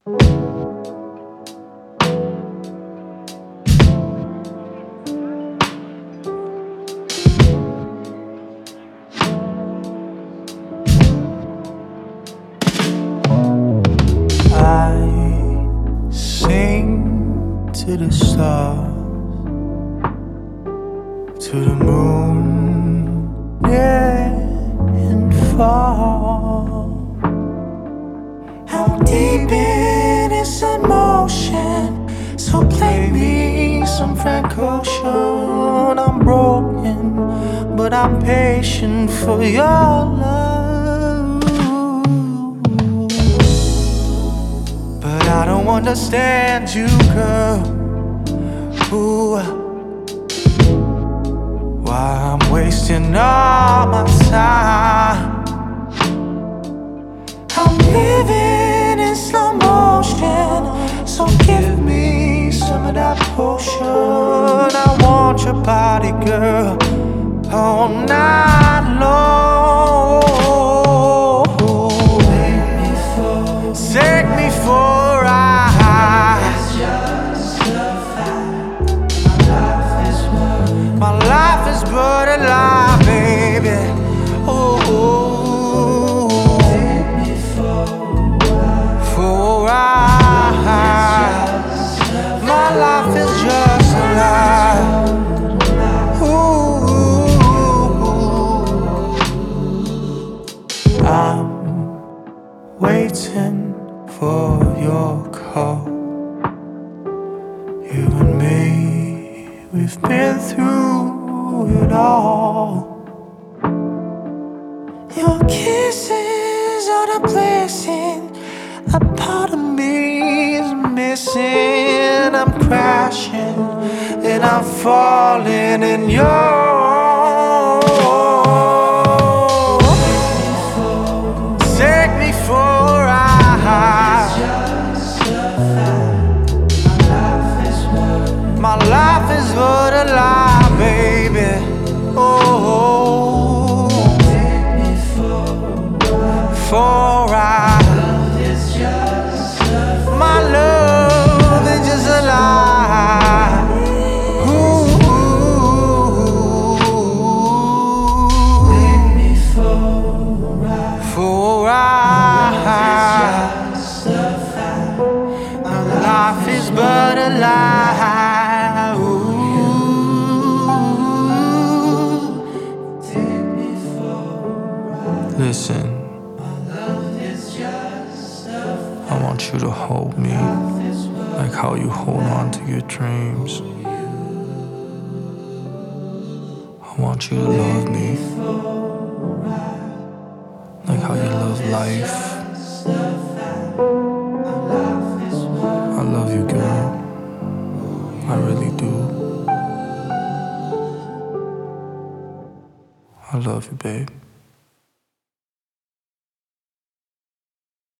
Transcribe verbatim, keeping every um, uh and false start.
I sing to the stars, to the moon, near and far. I'm deep in this emotion, so play me some Frank Ocean. I'm broken, but I'm patient for your love. But I don't understand you, girl. Ooh, why I'm wasting all my time. I'm living in slow motion, so give me some of that potion. I want your body, girl, all night long. Take me for a ride. My life is but a lie, baby. Oh, take me for a ride. My life is just a lie. Ooh, I'm waiting for your call. You and me, we've been through it all. Your kisses are the blessing. A part of me is missing. I'm crashing and I'm falling in your arms. Take me for a ride. My life is but a lie, baby. Oh, take me for a ride. My love is just a lie. Ooh, take me for a ride. For a ride. My life is but a lie. Ooh, take me for a ride. Listen, I want you to hold me like how you hold on to your dreams. I want you to love me like how you love life. I love you, girl. I really do. I love you, babe.